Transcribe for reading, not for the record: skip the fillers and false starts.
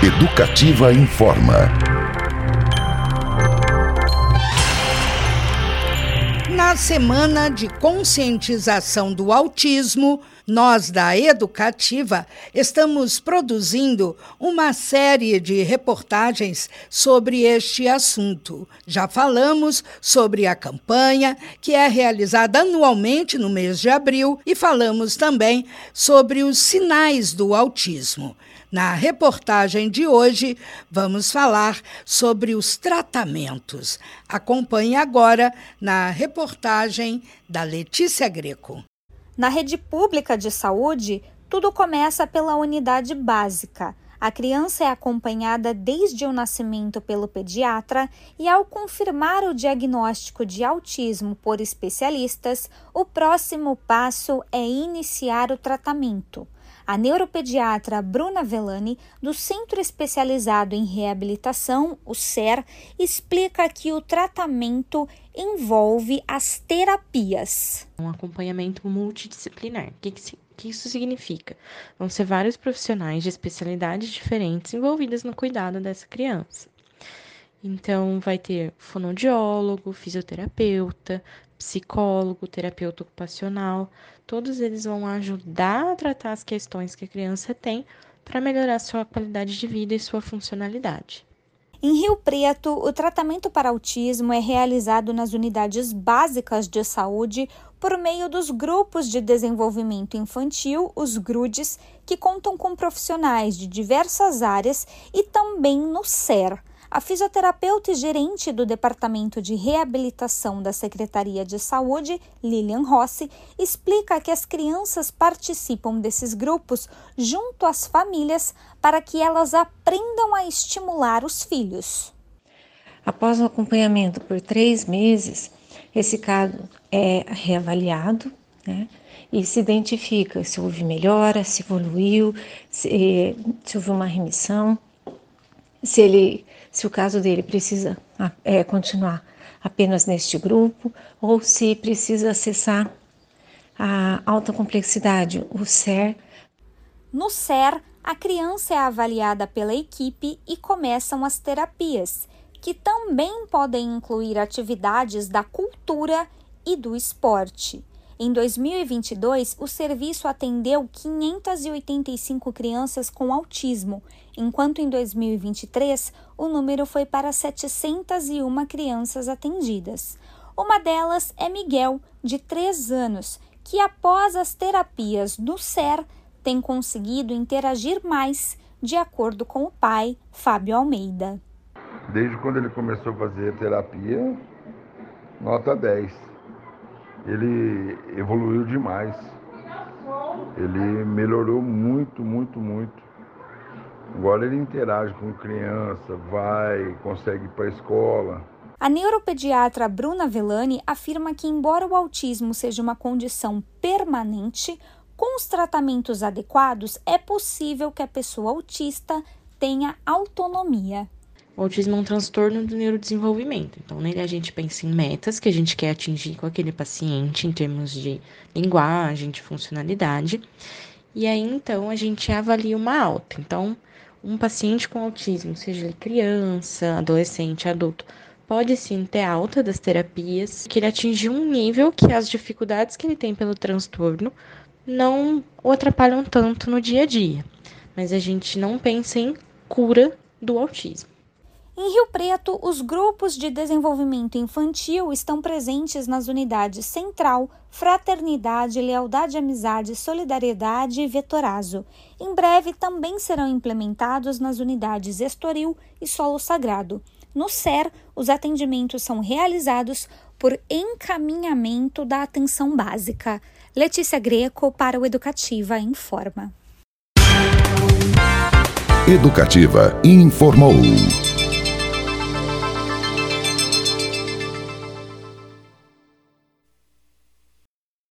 Educativa informa. Na semana de conscientização do autismo, nós da Educativa estamos produzindo uma série de reportagens sobre este assunto. Já falamos sobre a campanha, que é realizada anualmente no mês de abril, e falamos também sobre os sinais do autismo. Na reportagem de hoje, vamos falar sobre os tratamentos. Acompanhe agora na reportagem da Letícia Greco. Na rede pública de saúde, tudo começa pela unidade básica. A criança é acompanhada desde o nascimento pelo pediatra e, ao confirmar o diagnóstico de autismo por especialistas, o próximo passo é iniciar o tratamento. A neuropediatra Bruna Vellani, do Centro Especializado em Reabilitação, o CER, explica que o tratamento envolve as terapias. Um acompanhamento multidisciplinar. O que isso significa? Vão ser vários profissionais de especialidades diferentes envolvidas no cuidado dessa criança. Então, vai ter fonoaudiólogo, fisioterapeuta, psicólogo, terapeuta ocupacional. Todos eles vão ajudar a tratar as questões que a criança tem para melhorar sua qualidade de vida e sua funcionalidade. Em Rio Preto, o tratamento para autismo é realizado nas unidades básicas de saúde por meio dos grupos de desenvolvimento infantil, os GRUDs, que contam com profissionais de diversas áreas, e também no CER. A fisioterapeuta e gerente do Departamento de Reabilitação da Secretaria de Saúde, Lilian Rossi, explica que as crianças participam desses grupos junto às famílias para que elas aprendam a estimular os filhos. Após o acompanhamento por 3 meses, esse caso é reavaliado, e se identifica se houve melhora, se evoluiu, se houve uma remissão, se o caso dele precisa continuar apenas neste grupo ou se precisa acessar a alta complexidade, o CER. No CER, a criança é avaliada pela equipe e começam as terapias, que também podem incluir atividades da cultura e do esporte. Em 2022, o serviço atendeu 585 crianças com autismo, enquanto em 2023 o número foi para 701 crianças atendidas. Uma delas é Miguel, de 3 anos, que após as terapias do CER tem conseguido interagir mais, de acordo com o pai, Fábio Almeida. Desde quando ele começou a fazer terapia, nota 10. Ele evoluiu demais. Ele melhorou muito, muito, muito. Agora ele interage com criança, consegue ir para a escola. A neuropediatra Bruna Vellani afirma que, embora o autismo seja uma condição permanente, com os tratamentos adequados, é possível que a pessoa autista tenha autonomia. O autismo é um transtorno do neurodesenvolvimento. Então, nele a gente pensa em metas que a gente quer atingir com aquele paciente em termos de linguagem, de funcionalidade. E aí, então, a gente avalia uma alta. Então, um paciente com autismo, seja ele criança, adolescente, adulto, pode sim ter alta das terapias, que ele atingiu um nível que as dificuldades que ele tem pelo transtorno não o atrapalham tanto no dia a dia. Mas a gente não pensa em cura do autismo. Em Rio Preto, os grupos de desenvolvimento infantil estão presentes nas unidades Central, Fraternidade, Lealdade, Amizade, Solidariedade e Vetorazo. Em breve também serão implementados nas unidades Estoril e Solo Sagrado. No CER, os atendimentos são realizados por encaminhamento da atenção básica. Letícia Greco para o Educativa Informa. Educativa informou.